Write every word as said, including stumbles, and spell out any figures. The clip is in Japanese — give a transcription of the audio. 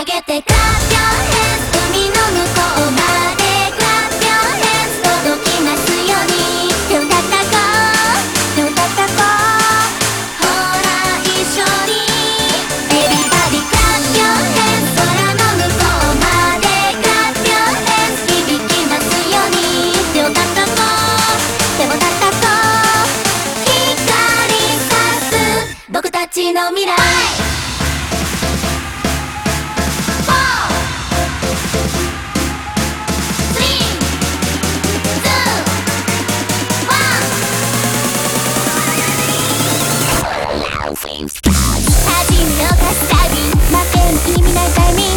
げて Clap your hands 海の向こうまで Clap your hands 届きますように手を叩こう手を叩こうほら一緒に Everybody clap your hands 空の向こうまで Clap your hands 響きますように手を叩こう手を叩こう光さす僕たちの未来初めを貸すたび負けの意味ないタイミング